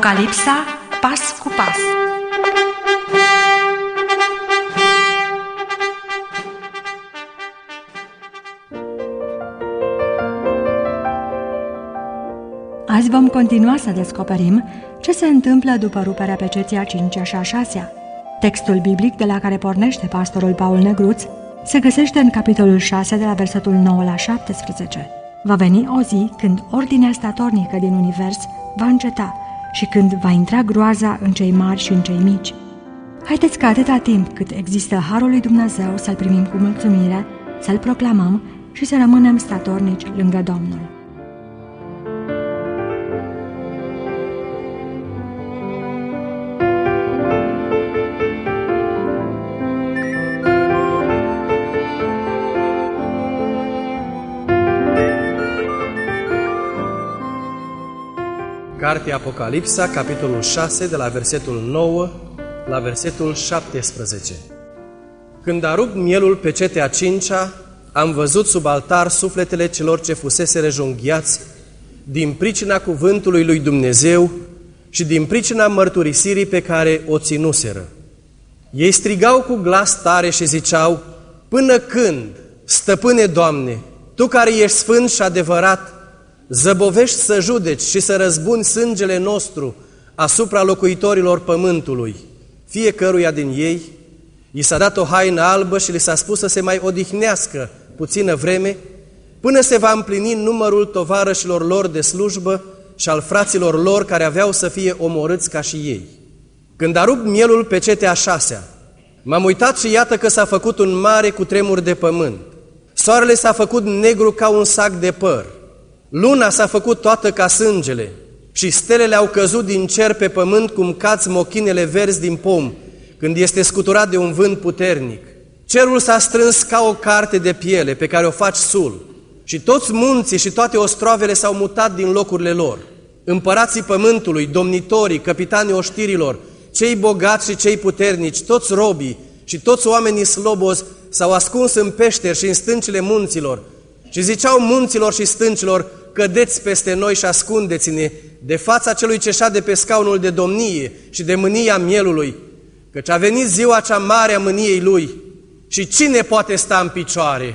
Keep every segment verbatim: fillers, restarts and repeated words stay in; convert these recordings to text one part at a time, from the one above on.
Apocalipsa, pas cu pas. Azi vom continua să descoperim ce se întâmplă după ruperea peceții a cincea și a șasea. Textul biblic de la care pornește pastorul Paul Negruț se găsește în capitolul șase de la versetul nouă la șaptesprezece. Va veni o zi când ordinea statornică din univers va înceta și când va intra groaza în cei mari și în cei mici. Haideți că atâta timp cât există harul lui Dumnezeu să-l primim cu mulțumire, să-l proclamăm și să rămânem statornici lângă Domnul. Cartea Apocalipsa, capitolul șase, de la versetul nouă la versetul șaptesprezece. Când a rupt mielul pecetea a cincea, am văzut sub altar sufletele celor ce fusese rejunghiați din pricina cuvântului lui Dumnezeu și din pricina mărturisirii pe care o ținuseră. Ei strigau cu glas tare și ziceau: până când, stăpâne Doamne, Tu care ești sfânt și adevărat, zăbovești să judeci și să răzbuni sângele nostru asupra locuitorilor pământului, fiecăruia din ei, i s-a dat o haină albă și li s-a spus să se mai odihnească puțină vreme, până se va împlini numărul tovarășilor lor de slujbă și al fraților lor care aveau să fie omorâți ca și ei. Când a rupt mielul pecetea a șasea, m-am uitat și iată că s-a făcut un mare cutremur de pământ. Soarele s-a făcut negru ca un sac de păr. Luna s-a făcut toată ca sângele și stelele au căzut din cer pe pământ cum cad smochinele verzi din pom când este scuturat de un vânt puternic. Cerul s-a strâns ca o carte de piele pe care o faci sul și toți munții și toate ostroavele s-au mutat din locurile lor. Împărații pământului, domnitorii, capitanii oștirilor, cei bogați și cei puternici, toți robii și toți oamenii slobozi s-au ascuns în peșteri și în stâncile munților și ziceau munților și stâncilor: cădeți peste noi și ascundeți-ne de fața celui ce șade pe scaunul de domnie și de mânia mielului, căci a venit ziua cea mare a mâniei lui și cine poate sta în picioare?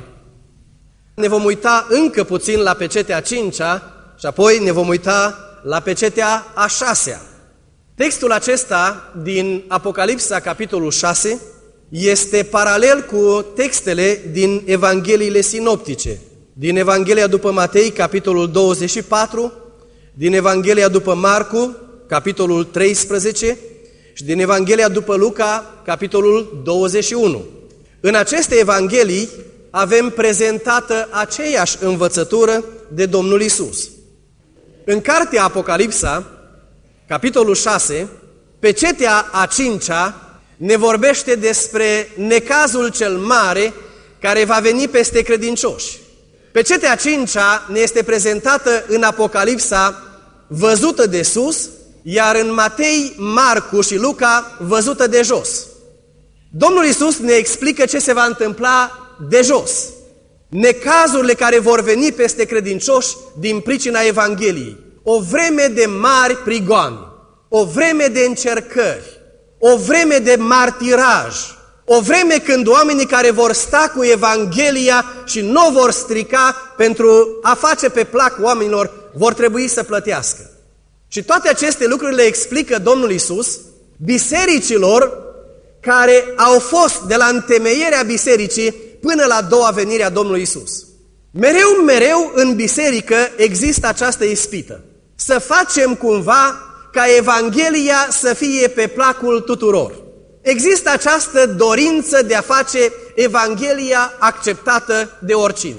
Ne vom uita încă puțin la pecetea a cincea și apoi ne vom uita la pecetea a șasea. Textul acesta din Apocalipsa, capitolul șase, este paralel cu textele din Evangheliile sinoptice. Din Evanghelia după Matei, capitolul douăzeci și patru, din Evanghelia după Marcu, capitolul treisprezece și din Evanghelia după Luca, capitolul douăzeci și unu. În aceste evanghelii avem prezentată aceeași învățătură de Domnul Iisus. În cartea Apocalipsa, capitolul șase, pecetea a cincea ne vorbește despre necazul cel mare care va veni peste credincioși. Pecetea a cincea ne este prezentată în Apocalipsa văzută de sus, iar în Matei, Marcu și Luca văzută de jos. Domnul Iisus ne explică ce se va întâmpla de jos, necazurile care vor veni peste credincioși din pricina Evangheliei. O vreme de mari prigoane, o vreme de încercări, o vreme de martiraj, o vreme când oamenii care vor sta cu Evanghelia și nu vor strica pentru a face pe plac oamenilor, vor trebui să plătească. Și toate aceste lucruri le explică Domnul Iisus bisericilor care au fost de la întemeierea bisericii până la a doua venire a Domnului Iisus. Mereu, mereu în biserică există această ispită. Să facem cumva ca Evanghelia să fie pe placul tuturor. Există această dorință de a face Evanghelia acceptată de oricine.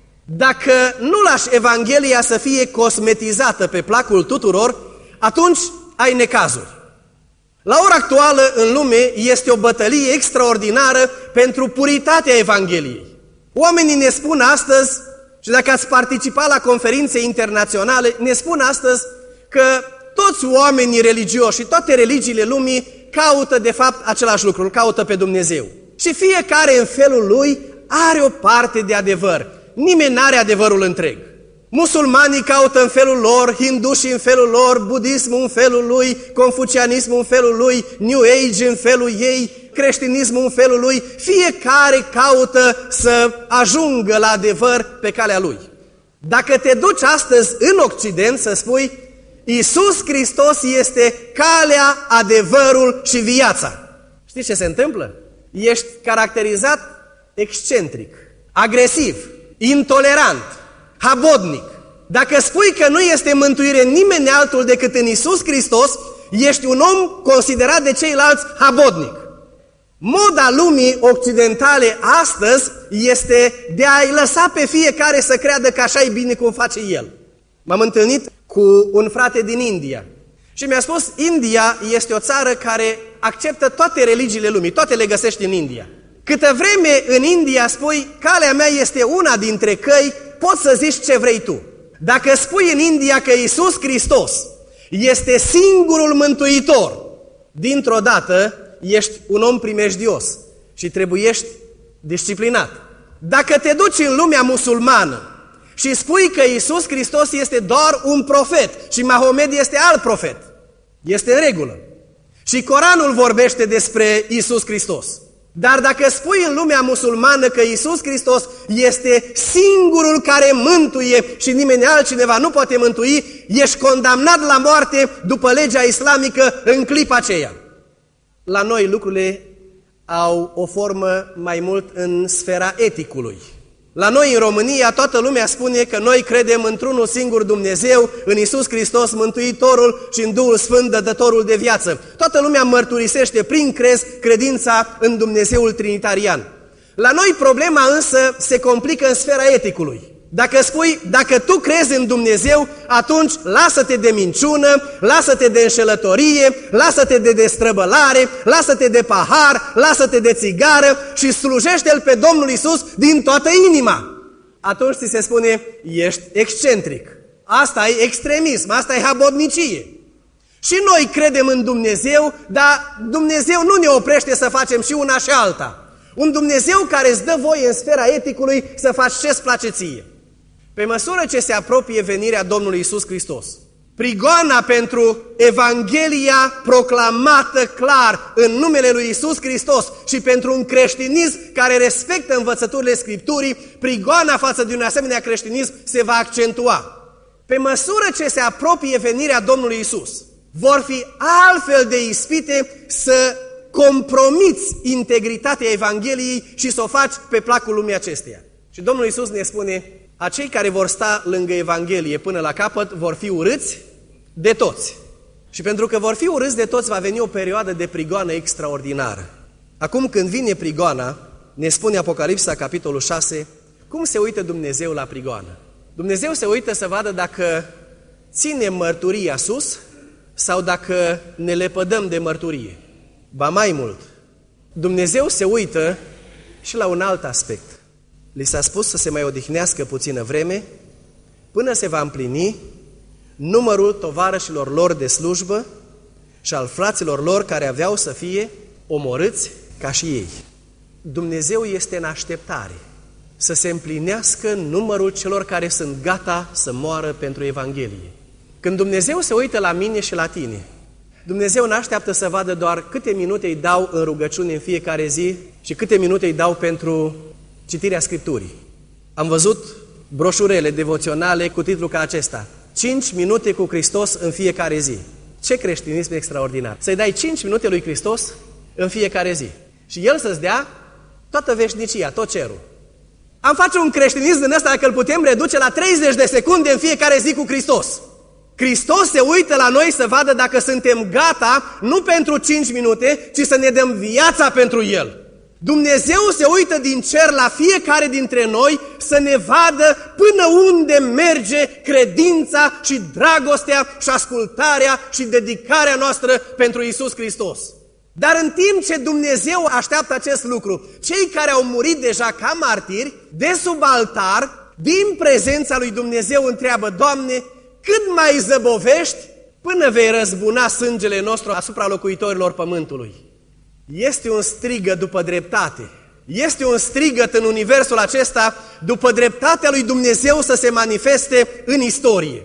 Dacă nu lași Evanghelia să fie cosmetizată pe placul tuturor, atunci ai necazuri. La ora actuală în lume este o bătălie extraordinară pentru puritatea Evangheliei. Oamenii ne spun astăzi, și dacă ați participat la conferințe internaționale, ne spun astăzi că toți oamenii religioși și toate religiile lumii caută de fapt același lucru, îl caută pe Dumnezeu. Și fiecare în felul lui are o parte de adevăr. Nimeni n-are adevărul întreg. Musulmanii caută în felul lor, hindușii în felul lor, budismul în felul lui, confucianismul în felul lui, New Age în felul ei, creștinismul în felul lui. Fiecare caută să ajungă la adevăr pe calea lui. Dacă te duci astăzi în Occident să spui Iisus Hristos este calea, adevărul și viața, știi ce se întâmplă? Ești caracterizat excentric, agresiv, intolerant, habodnic. Dacă spui că nu este mântuire nimeni altul decât în Iisus Hristos, ești un om considerat de ceilalți habodnic. Moda lumii occidentale astăzi este de a-i lăsa pe fiecare să creadă că așa e bine cum face el. M-am întâlnit cu un frate din India și mi-a spus, India este o țară care acceptă toate religiile lumii, toate le găsești în India. Câtă vreme în India spui, calea mea este una dintre căi, poți să zici ce vrei tu. Dacă spui în India că Iisus Hristos este singurul mântuitor, dintr-o dată ești un om primejdios și trebuiești disciplinat. Dacă te duci în lumea musulmană și spui că Iisus Hristos este doar un profet și Mahomed este alt profet, este în regulă. Și Coranul vorbește despre Iisus Hristos. Dar dacă spui în lumea musulmană că Iisus Hristos este singurul care mântuie și nimeni altcineva nu poate mântui, ești condamnat la moarte după legea islamică în clipa aceea. La noi lucrurile au o formă mai mult în sfera eticului. La noi în România toată lumea spune că noi credem într-unul singur Dumnezeu, în Iisus Hristos Mântuitorul și în Duhul Sfânt Dătătorul de viață. Toată lumea mărturisește prin crez credința în Dumnezeul Trinitarian. La noi problema însă se complică în sfera eticului. Dacă spui, dacă tu crezi în Dumnezeu, atunci lasă-te de minciună, lasă-te de înșelătorie, lasă-te de destrăbălare, lasă-te de pahar, lasă-te de țigară și slujește-L pe Domnul Iisus din toată inima. Atunci ți se spune, ești excentric. Asta e extremism, asta e habodnicie. Și noi credem în Dumnezeu, dar Dumnezeu nu ne oprește să facem și una și alta. Un Dumnezeu care îți dă voie în sfera eticului să faci ce-ți place ție. Pe măsură ce se apropie venirea Domnului Iisus Hristos, prigoana pentru Evanghelia proclamată clar în numele lui Iisus Hristos și pentru un creștinism care respectă învățăturile Scripturii, prigoana față de un asemenea creștinism se va accentua. Pe măsură ce se apropie venirea Domnului Iisus, vor fi altfel de ispite să compromiți integritatea Evangheliei și să o faci pe placul lumii acesteia. Și Domnul Iisus ne spune, acei care vor sta lângă Evanghelie până la capăt vor fi urâți de toți. Și pentru că vor fi urâți de toți, va veni o perioadă de prigoană extraordinară. Acum când vine prigoana, ne spune Apocalipsa, capitolul șase, cum se uită Dumnezeu la prigoană. Dumnezeu se uită să vadă dacă ținem mărturia sus sau dacă ne lepădăm de mărturie. Ba mai mult, Dumnezeu se uită și la un alt aspect. Li s-a spus să se mai odihnească puțină vreme până se va împlini numărul tovarășilor lor de slujbă și al fraților lor care aveau să fie omorâți ca și ei. Dumnezeu este în așteptare să se împlinească numărul celor care sunt gata să moară pentru Evanghelie. Când Dumnezeu se uită la mine și la tine, Dumnezeu nu așteaptă să vadă doar câte minute îi dau în rugăciune în fiecare zi și câte minute îi dau pentru citirea Scripturii. Am văzut broșurele devoționale cu titlul ca acesta, cinci minute cu Hristos în fiecare zi. Ce creștinism extraordinar! Să-i dai cinci minute lui Hristos în fiecare zi. Și El să-ți dea toată veșnicia, tot cerul. Am face un creștinism din ăsta dacă îl putem reduce la treizeci de secunde în fiecare zi cu Hristos. Hristos se uită la noi să vadă dacă suntem gata, nu pentru cinci minute, ci să ne dăm viața pentru El. Dumnezeu se uită din cer la fiecare dintre noi să ne vadă până unde merge credința și dragostea și ascultarea și dedicarea noastră pentru Iisus Hristos. Dar în timp ce Dumnezeu așteaptă acest lucru, cei care au murit deja ca martiri, de sub altar, din prezența lui Dumnezeu întreabă, Doamne, cât mai zăbovești până vei răzbuna sângele nostru asupra locuitorilor pământului? Este un strigă după dreptate, Este un strigăt în universul acesta după dreptatea lui Dumnezeu să se manifeste în istorie.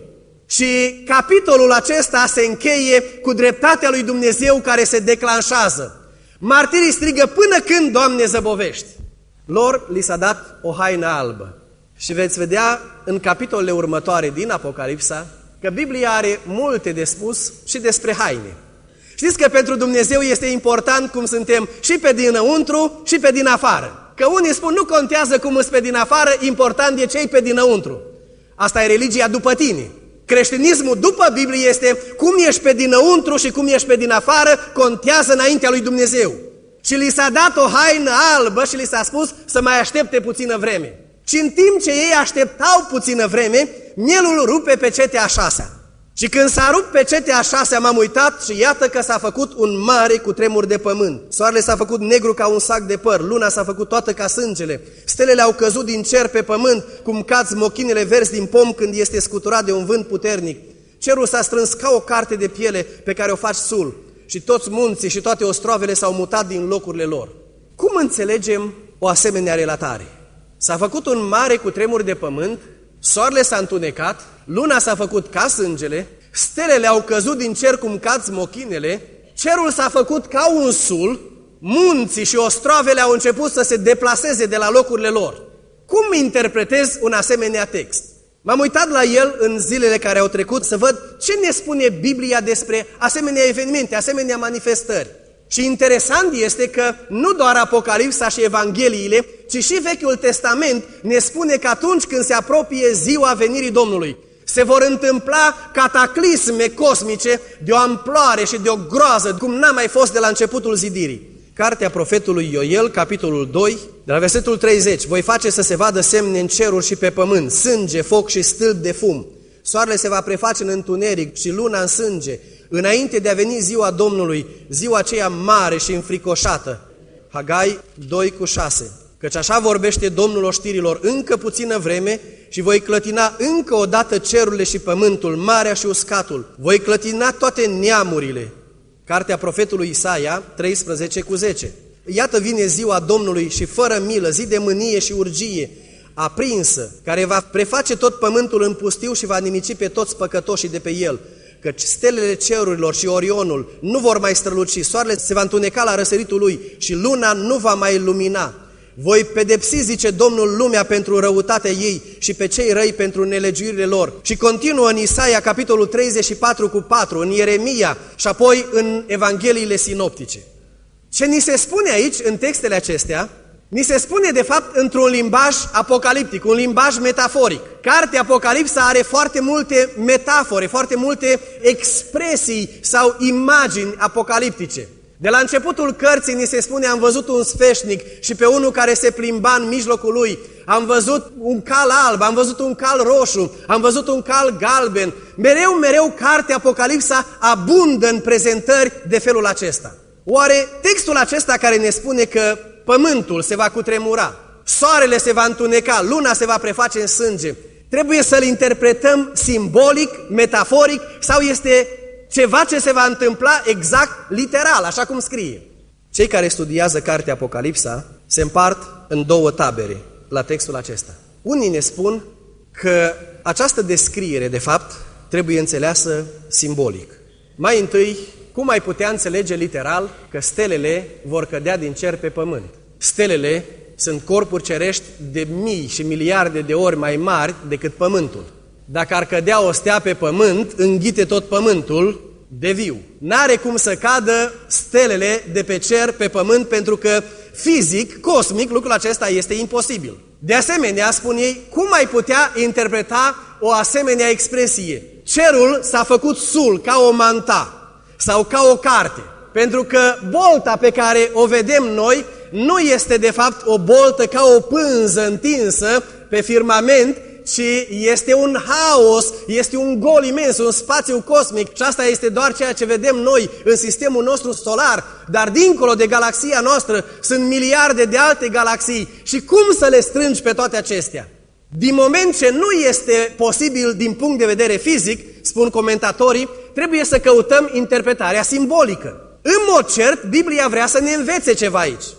Și capitolul acesta se încheie cu dreptatea lui Dumnezeu care se declanșează. Martirii strigă: până când, Doamne, zăbovești? Lor li s-a dat o haină albă. Și veți vedea în capitolele următoare din Apocalipsa că Biblia are multe de spus și despre haine. Știți că pentru Dumnezeu este important cum suntem și pe dinăuntru și pe din afară. Că unii spun nu contează cum îți pe din afară, important e ce-i pe dinăuntru. Asta e religia după tine. Creștinismul după Biblie este cum ești pe dinăuntru și cum ești pe din afară, contează înaintea lui Dumnezeu. Și li s-a dat o haină albă și li s-a spus să mai aștepte puțină vreme. Și în timp ce ei așteptau puțină vreme, mielul rupe pe cetea a șasea. Și când s-a rupt pe cetea a șasea, m-am uitat și iată că s-a făcut un mare cutremur de pământ. Soarele s-a făcut negru ca un sac de păr, luna s-a făcut toată ca sângele, stelele au căzut din cer pe pământ, cum cad smochinele verzi din pom când este scuturat de un vânt puternic. Cerul s-a strâns ca o carte de piele pe care o faci sul și toți munții și toate ostroavele s-au mutat din locurile lor. Cum înțelegem o asemenea relatare? S-a făcut un mare cutremur de pământ, soarele s-a întunecat, luna s-a făcut ca sângele, stelele au căzut din cer cum cad smochinele, cerul s-a făcut ca un sul, munții și ostroavele au început să se deplaseze de la locurile lor. Cum interpretez un asemenea text? M-am uitat la el în zilele care au trecut să văd ce ne spune Biblia despre asemenea evenimente, asemenea manifestări. Și interesant este că nu doar Apocalipsa și Evangheliile, ci și Vechiul Testament ne spune că atunci când se apropie ziua venirii Domnului, se vor întâmpla cataclisme cosmice de o amploare și de o groază, cum n-a mai fost de la începutul zidirii. Cartea profetului Ioel, capitolul doi, de la versetul treizeci. Voi face să se vadă semne în ceruri și pe pământ, sânge, foc și stâlp de fum. Soarele se va preface în întuneric și luna în sânge, înainte de a veni ziua Domnului, ziua aceea mare și înfricoșată. Hagai doi cu șase. Căci așa vorbește Domnul oștirilor: încă puțină vreme și voi clătina încă o dată cerurile și pământul, marea și uscatul. Voi clătina toate neamurile. Cartea profetului Isaia, treisprezece cu zece. Iată vine ziua Domnului și fără milă, zi de mânie și urgie, aprinsă, care va preface tot pământul în pustiu și va nimici pe toți păcătoșii de pe el. Căci stelele cerurilor și Orionul nu vor mai străluci, soarele se va întuneca la răsăritul lui și luna nu va mai lumina. Voi pedepsi, zice Domnul, lumea pentru răutatea ei și pe cei răi pentru nelegiuirile lor. Și continuă în Isaia, capitolul treizeci și patru cu patru, în Ieremia și apoi în Evangheliile sinoptice. Ce ni se spune aici, în textele acestea, ni se spune de fapt într-un limbaj apocaliptic, un limbaj metaforic. Cartea Apocalipsa are foarte multe metafore, foarte multe expresii sau imagini apocaliptice. De la începutul cărții ni se spune: am văzut un sfeșnic și pe unul care se plimba în mijlocul lui, am văzut un cal alb, am văzut un cal roșu, am văzut un cal galben. Mereu, mereu cartea Apocalipsa abundă în prezentări de felul acesta. Oare textul acesta care ne spune că pământul se va cutremura, soarele se va întuneca, luna se va preface în sânge, trebuie să-l interpretăm simbolic, metaforic, sau este ceva ce se va întâmpla exact literal, așa cum scrie? Cei care studiază cartea Apocalipsa se împart în două tabere la textul acesta. Unii ne spun că această descriere, de fapt, trebuie înțeleasă simbolic. Mai întâi, cum ai putea înțelege literal că stelele vor cădea din cer pe pământ? Stelele sunt corpuri cerești de mii și miliarde de ori mai mari decât pământul. Dacă ar cădea o stea pe pământ, înghite tot pământul de viu. N-are cum să cadă stelele de pe cer pe pământ, pentru că fizic, cosmic, lucrul acesta este imposibil. De asemenea, spun ei, cum ai putea interpreta o asemenea expresie? Cerul s-a făcut sul ca o manta sau ca o carte, pentru că bolta pe care o vedem noi nu este de fapt o boltă ca o pânză întinsă pe firmament, ci este un haos, este un gol imens, un spațiu cosmic, și asta este doar ceea ce vedem noi în sistemul nostru solar, dar dincolo de galaxia noastră sunt miliarde de alte galaxii. Și cum să le strângi pe toate acestea? Din moment ce nu este posibil din punct de vedere fizic, spun comentatorii, trebuie să căutăm interpretarea simbolică. În mod cert, Biblia vrea să ne învețe ceva aici.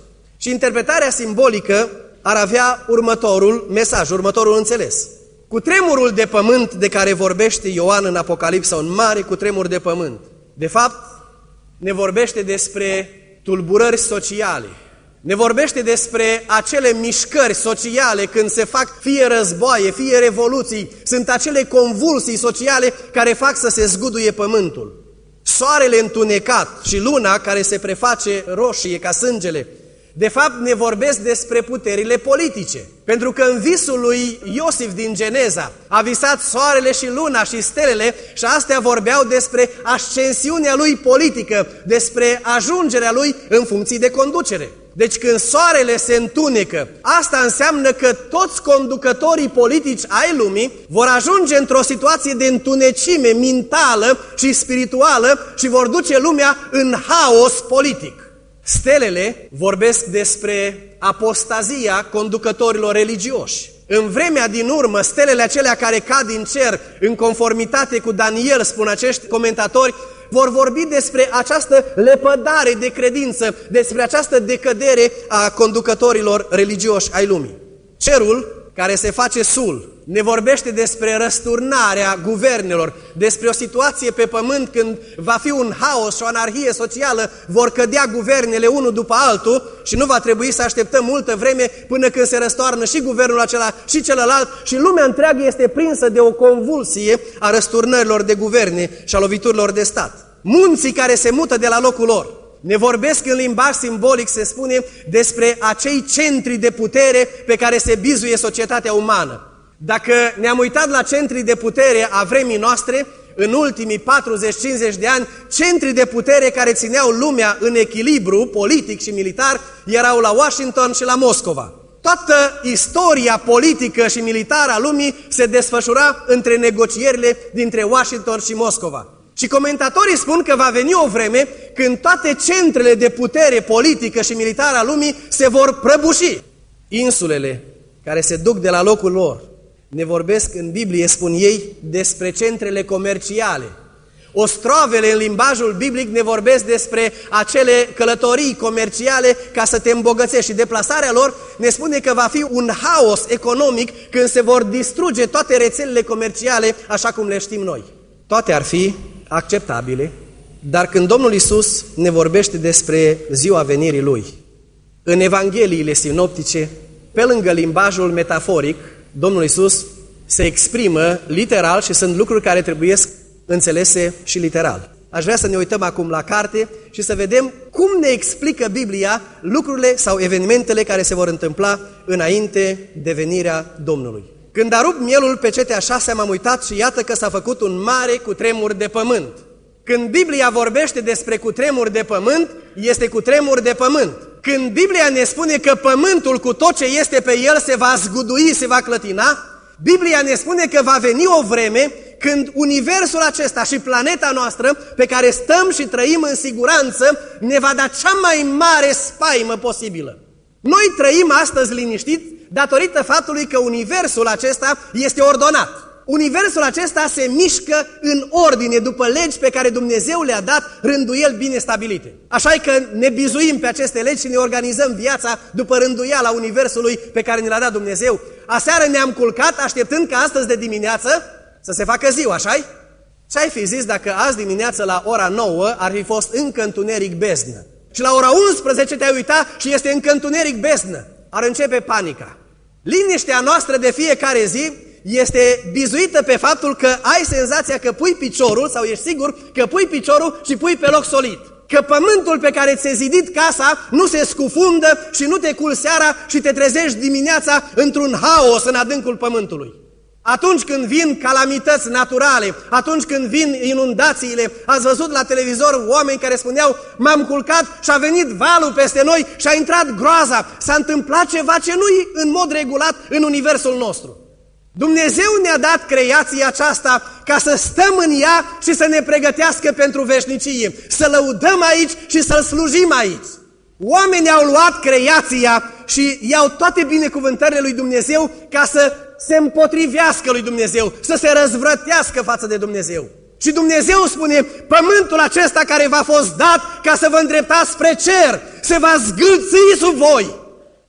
Și interpretarea simbolică ar avea următorul mesaj, următorul înțeles. Cutremurul de pământ de care vorbește Ioan în Apocalipsa, un mare cutremur de pământ, de fapt ne vorbește despre tulburări sociale. Ne vorbește despre acele mișcări sociale când se fac fie războaie, fie revoluții, sunt acele convulsii sociale care fac să se zguduie pământul. Soarele întunecat și luna care se preface roșie ca sângele, de fapt ne vorbesc despre puterile politice. Pentru că în visul lui Iosif din Geneza a visat soarele și luna și stelele și astea vorbeau despre ascensiunea lui politică, despre ajungerea lui în funcții de conducere. Deci când soarele se întunecă, asta înseamnă că toți conducătorii politici ai lumii vor ajunge într-o situație de întunecime mentală și spirituală și vor duce lumea în haos politic. Stelele vorbesc despre apostazia conducătorilor religioși. În vremea din urmă, stelele acelea care cad din cer, în conformitate cu Daniel, spun acești comentatori, vor vorbi despre această lepădare de credință, despre această decădere a conducătorilor religioși ai lumii. Cerul, care se face sul, ne vorbește despre răsturnarea guvernelor, despre o situație pe pământ când va fi un haos și o anarhie socială, vor cădea guvernele unul după altul și nu va trebui să așteptăm multă vreme până când se răstoarnă și guvernul acela și celălalt și lumea întreagă este prinsă de o convulsie a răsturnărilor de guverne și a loviturilor de stat. Munții care se mută de la locul lor. Ne vorbesc în limbaj simbolic, se spune, despre acei centri de putere pe care se bizuie societatea umană. Dacă ne-am uitat la centrii de putere a vremii noastre, în ultimii patruzeci cincizeci de ani, centrii de putere care țineau lumea în echilibru politic și militar erau la Washington și la Moscova. Toată istoria politică și militară a lumii se desfășura între negocierile dintre Washington și Moscova. Și comentatorii spun că va veni o vreme când toate centrele de putere politică și militară a lumii se vor prăbuși. Insulele care se duc de la locul lor ne vorbesc în Biblie, spun ei, despre centrele comerciale. Ostrovele în limbajul biblic ne vorbesc despre acele călătorii comerciale ca să te îmbogățești și deplasarea lor ne spune că va fi un haos economic când se vor distruge toate rețelele comerciale așa cum le știm noi. Toate ar fi acceptabile, dar când Domnul Iisus ne vorbește despre ziua venirii Lui, în Evangheliile sinoptice, pe lângă limbajul metaforic, Domnul Iisus se exprimă literal și sunt lucruri care trebuie înțelese și literal. Aș vrea să ne uităm acum la carte și să vedem cum ne explică Biblia lucrurile sau evenimentele care se vor întâmpla înainte de venirea Domnului. Când a rupt mielul pe cetea șasea, m-am uitat și iată că s-a făcut un mare cutremur de pământ. Când Biblia vorbește despre cutremur de pământ, este cutremur de pământ. Când Biblia ne spune că pământul cu tot ce este pe el se va zgudui, se va clătina, Biblia ne spune că va veni o vreme când universul acesta și planeta noastră pe care stăm și trăim în siguranță ne va da cea mai mare spaimă posibilă. Noi trăim astăzi liniștit datorită faptului că universul acesta este ordonat. Universul acesta se mișcă în ordine după legi pe care Dumnezeu le-a dat rânduieli bine stabilite. Așa că ne bizuim pe aceste legi și ne organizăm viața după rânduiala universului pe care ne l-a dat Dumnezeu. Aseară ne-am culcat așteptând ca astăzi de dimineață să se facă ziua, așa-i? Ce-ai fi zis dacă azi dimineață la ora nouă ar fi fost încă întuneric beznă? Și la ora unsprezece te-ai uitat și este încă întuneric beznă. Ar începe panica. Liniștea noastră de fiecare zi este bizuită pe faptul că ai senzația că pui piciorul, sau ești sigur că pui piciorul și pui pe loc solid. Că pământul pe care ți-ai zidit casa nu se scufundă și nu te culci seara și te trezești dimineața într-un haos în adâncul pământului. Atunci când vin calamități naturale, atunci când vin inundațiile, ați văzut la televizor oameni care spuneau: m-am culcat și a venit valul peste noi și a intrat groaza, s-a întâmplat ceva ce nu-i în mod regulat în universul nostru. Dumnezeu ne-a dat creația aceasta ca să stăm în ea și să ne pregătească pentru veșnicie, să lăudăm aici și să-L slujim aici. Oamenii au luat creația și iau toate binecuvântările lui Dumnezeu ca să se împotrivească lui Dumnezeu, să se răzvrătească față de Dumnezeu. Și Dumnezeu spune: pământul acesta care v-a fost dat ca să vă îndreptați spre cer, se va zgâlți sub voi.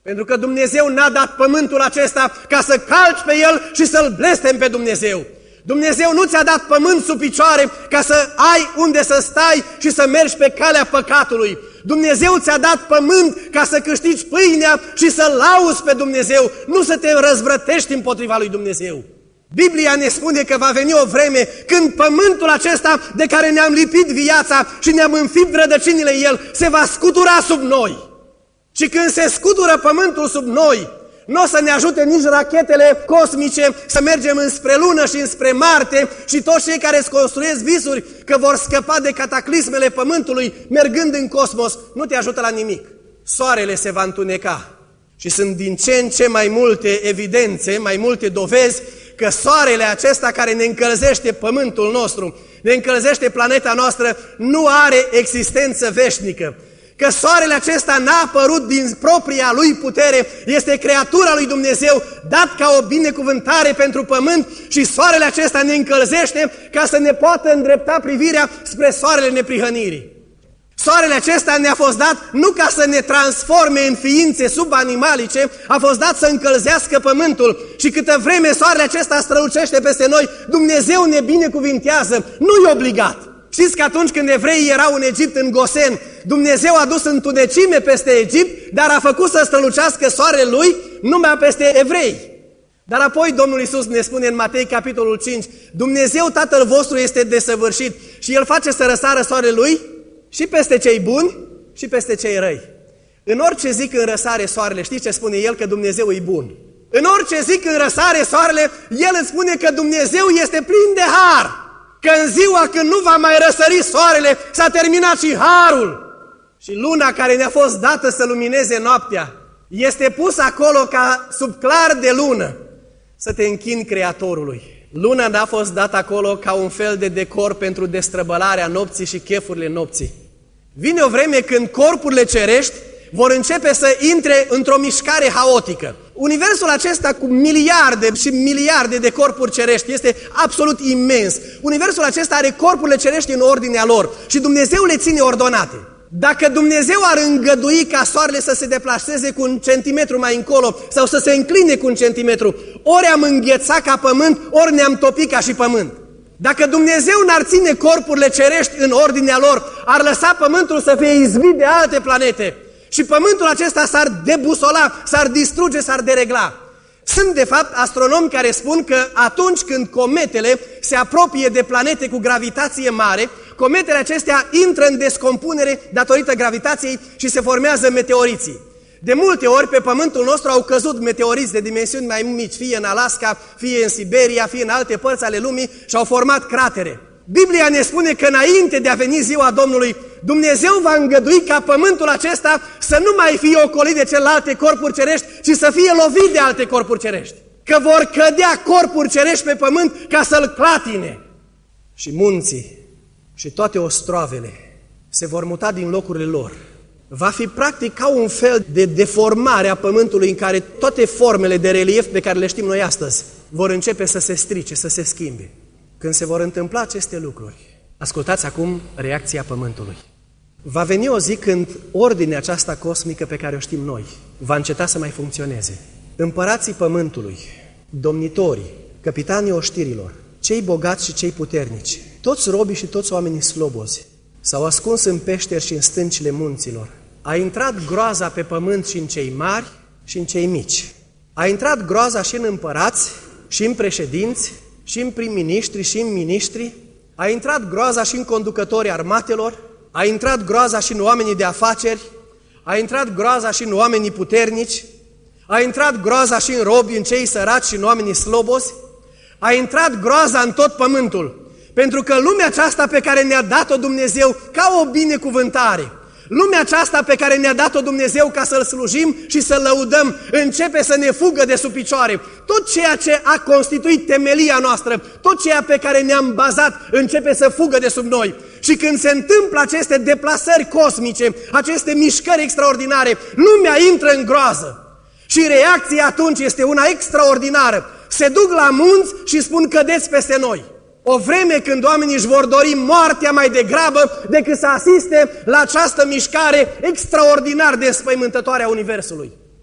Pentru că Dumnezeu n-a dat pământul acesta ca să calci pe el și să-l blestem pe Dumnezeu. Dumnezeu nu ți-a dat pământ sub picioare ca să ai unde să stai și să mergi pe calea păcatului. Dumnezeu ți-a dat pământ ca să câștigi pâinea și să lauzi pe Dumnezeu, nu să te răzvrătești împotriva lui Dumnezeu. Biblia ne spune că va veni o vreme când pământul acesta de care ne-am lipit viața și ne-am înfipt rădăcinile el se va scutura sub noi. Și când se scutură pământul sub noi, nu o să ne ajute nici rachetele cosmice să mergem înspre lună și înspre Marte și toți cei care îți construiesc visuri că vor scăpa de cataclismele pământului mergând în cosmos, nu te ajută la nimic. Soarele se va întuneca și sunt din ce în ce mai multe evidențe, mai multe dovezi că soarele acesta care ne încălzește pământul nostru, ne încălzește planeta noastră, nu are existență veșnică. Că soarele acesta n-a apărut din propria lui putere, este creatura lui Dumnezeu, dat ca o binecuvântare pentru pământ și soarele acesta ne încălzește ca să ne poată îndrepta privirea spre soarele neprihănirii. Soarele acesta ne-a fost dat nu ca să ne transforme în ființe subanimalice, a fost dat să încălzească pământul și câtă vreme soarele acesta strălucește peste noi, Dumnezeu ne binecuvintează, nu-i obligat. Știți că atunci când evreii erau în Egipt, în Gosen, Dumnezeu a dus întunecime peste Egipt, dar a făcut să strălucească soarele lui numai peste evrei. Dar apoi Domnul Iisus ne spune în Matei, capitolul cinci, Dumnezeu Tatăl vostru este desăvârșit și El face să răsară soarele lui și peste cei buni și peste cei răi. În orice zi când răsare soarele, știți ce spune El? Că Dumnezeu e bun. În orice zi când răsare soarele, El îți spune că Dumnezeu este plin de har. Că în ziua când nu va mai răsări soarele, s-a terminat și harul. Și luna care ne-a fost dată să lumineze noaptea, este pusă acolo ca sub clar de lună, să te închini Creatorului. Luna n-a fost dată acolo ca un fel de decor pentru destrăbălarea nopții și chefurile nopții. Vine o vreme când corpurile cerești vor începe să intre într-o mișcare haotică. Universul acesta cu miliarde și miliarde de corpuri cerești este absolut imens. Universul acesta are corpurile cerești în ordinea lor și Dumnezeu le ține ordonate. Dacă Dumnezeu ar îngădui ca soarele să se deplaseze cu un centimetru mai încolo sau să se încline cu un centimetru, ori am înghețat ca pământ, ori ne-am topit ca și pământ. Dacă Dumnezeu n-ar ține corpurile cerești în ordinea lor, ar lăsa pământul să fie izbit de alte planete. Și pământul acesta s-ar debusola, s-ar distruge, s-ar deregla. Sunt de fapt astronomi care spun că atunci când cometele se apropie de planete cu gravitație mare, cometele acestea intră în descompunere datorită gravitației și se formează meteoriții. De multe ori pe pământul nostru au căzut meteoriți de dimensiuni mai mici, fie în Alaska, fie în Siberia, fie în alte părți ale lumii și au format cratere. Biblia ne spune că înainte de a veni ziua Domnului, Dumnezeu va îngădui ca pământul acesta să nu mai fie ocolit de celelalte corpuri cerești, ci să fie lovit de alte corpuri cerești. Că vor cădea corpuri cerești pe pământ ca să-l clatine. Și munții și toate ostroavele se vor muta din locurile lor. Va fi practic ca un fel de deformare a pământului în care toate formele de relief pe care le știm noi astăzi vor începe să se strice, să se schimbe. Când se vor întâmpla aceste lucruri, ascultați acum reacția pământului. Va veni o zi când ordinea aceasta cosmică pe care o știm noi va înceta să mai funcționeze. Împărații pământului, domnitorii, capitanii oștirilor, cei bogați și cei puternici, toți robii și toți oamenii slobozi, s-au ascuns în peșteri și în stâncile munților. A intrat groaza pe pământ și în cei mari și în cei mici. A intrat groaza și în împărați și în președinți, și în prim-ministri și în ministri, a intrat groaza și în conducătorii armatelor, a intrat groaza și în oamenii de afaceri, a intrat groaza și în oamenii puternici, a intrat groaza și în robi, în cei săraci și în oamenii slobozi, a intrat groaza în tot pământul, pentru că lumea aceasta pe care ne-a dat-o Dumnezeu ca o binecuvântare, lumea aceasta pe care ne-a dat-o Dumnezeu ca să-L slujim și să-L lăudăm, începe să ne fugă de sub picioare. Tot ceea ce a constituit temelia noastră, tot ceea pe care ne-am bazat, începe să fugă de sub noi. Și când se întâmplă aceste deplasări cosmice, aceste mișcări extraordinare, lumea intră în groază. Și reacția atunci este una extraordinară. Se duc la munți și spun cădeți peste noi. O vreme când oamenii își vor dori moartea mai degrabă decât să asiste la această mișcare extraordinar de înspăimântătoare a Universului.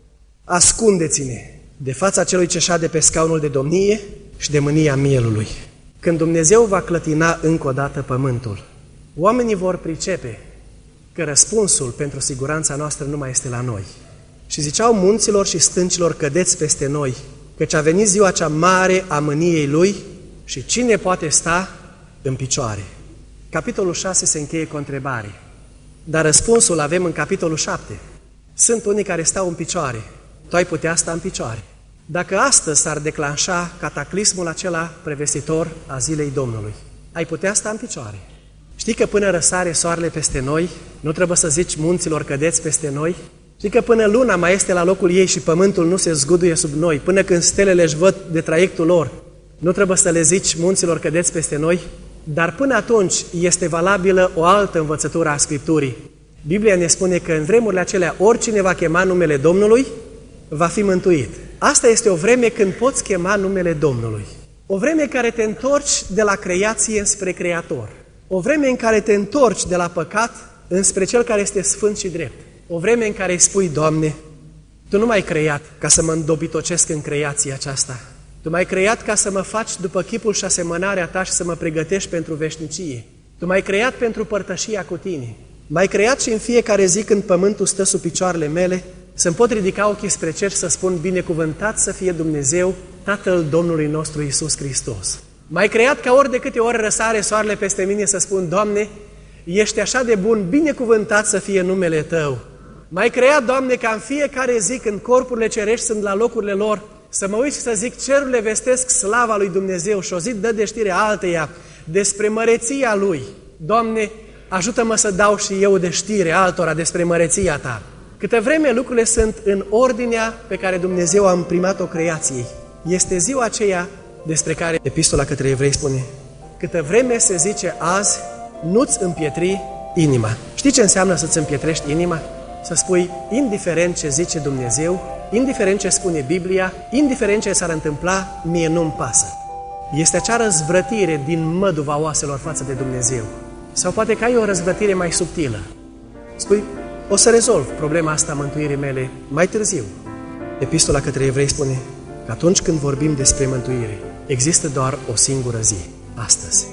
ascundeți-ne de fața celui ce șade pe scaunul de domnie și de mânia mielului. Când Dumnezeu va clătina încă o dată pământul, oamenii vor pricepe că răspunsul pentru siguranța noastră nu mai este la noi. Și ziceau munților și stâncilor, cădeți peste noi, căci a venit ziua cea mare a mâniei Lui și cine poate sta în picioare? Capitolul șase se încheie cu o întrebare, dar răspunsul avem în capitolul șapte. Sunt unii care stau în picioare, tu ai putea sta în picioare. Dacă astăzi s-ar declanșa cataclismul acela prevestitor a zilei Domnului, ai putea sta în picioare. Știi că până răsare soarele peste noi, nu trebuie să zici munților cădeți peste noi? Știi că până luna mai este la locul ei și pământul nu se zguduie sub noi, până când stelele își văd de traiectul lor, nu trebuie să le zici munților cădeți peste noi? Dar până atunci este valabilă o altă învățătură a Scripturii. Biblia ne spune că în vremurile acelea oricine va chema numele Domnului va fi mântuit. Asta este o vreme când poți chema numele Domnului. O vreme care te întorci de la creație înspre Creator. O vreme în care te întorci de la păcat înspre Cel care este sfânt și drept. O vreme în care îi spui, Doamne, Tu nu m-ai creat ca să mă îndobitocesc în creația aceasta. Tu m-ai creat ca să mă faci după chipul și asemănarea Ta și să mă pregătești pentru veșnicie. Tu m-ai creat pentru părtășia cu Tine. M-ai creat și în fiecare zi când pământul stă sub picioarele mele, să-mi pot ridica ochii spre cer și să spun, binecuvântat să fie Dumnezeu, Tatăl Domnului nostru Iisus Hristos. M-ai creat ca ori de câte ori răsare soarele peste mine să spun, Doamne, ești așa de bun, binecuvântat să fie numele Tău. M-ai creat, Doamne, ca în fiecare zi când corpurile cerești sunt la locurile lor, să mă uit și să zic, cerurile vestesc slava lui Dumnezeu și o zi dă de știre alteia despre măreția Lui. Doamne, ajută-mă să dau și eu de știre altora despre măreția Ta. Câte vreme lucrurile sunt în ordinea pe care Dumnezeu a imprimat-o creației, este ziua aceea despre care Epistola către Evrei spune, câtă vreme se zice azi, nu-ți împietri inima. Știi ce înseamnă să-ți împietrești inima? Să spui, indiferent ce zice Dumnezeu, indiferent ce spune Biblia, indiferent ce s-ar întâmpla, mie nu-mi pasă. Este acea răzvrătire din măduva oaselor față de Dumnezeu. Sau poate că ai o răzvrătire mai subtilă. Spui, o să rezolv problema asta a mântuirii mele mai târziu. Epistola către Evrei spune că atunci când vorbim despre mântuire, există doar o singură zi, astăzi.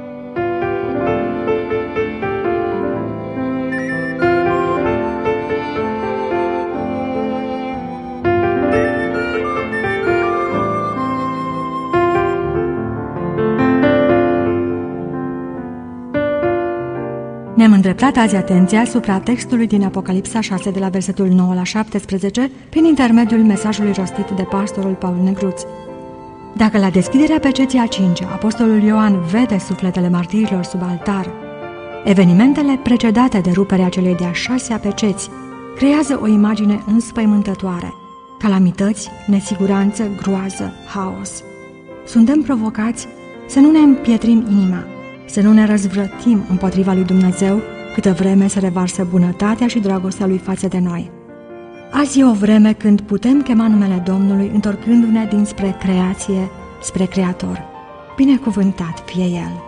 Ne-am îndreptat azi atenția asupra textului din Apocalipsa șase de la versetul nouă la șaptesprezece prin intermediul mesajului rostit de pastorul Paul Negruț. Dacă la deschiderea peceții a cincea apostolul Ioan vede sufletele martirilor sub altar, evenimentele precedate de ruperea celei de-a șasea peceți creează o imagine înspăimântătoare, calamități, nesiguranță, groază, haos. Suntem provocați să nu ne împietrim inima, să nu ne răzvrătim împotriva lui Dumnezeu câtă vreme se revarsă bunătatea și dragostea Lui față de noi. Azi e o vreme când putem chema numele Domnului întorcându-ne dinspre creație spre Creator. Binecuvântat fie El!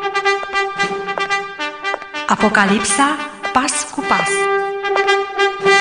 Apocalipsa pas cu pas.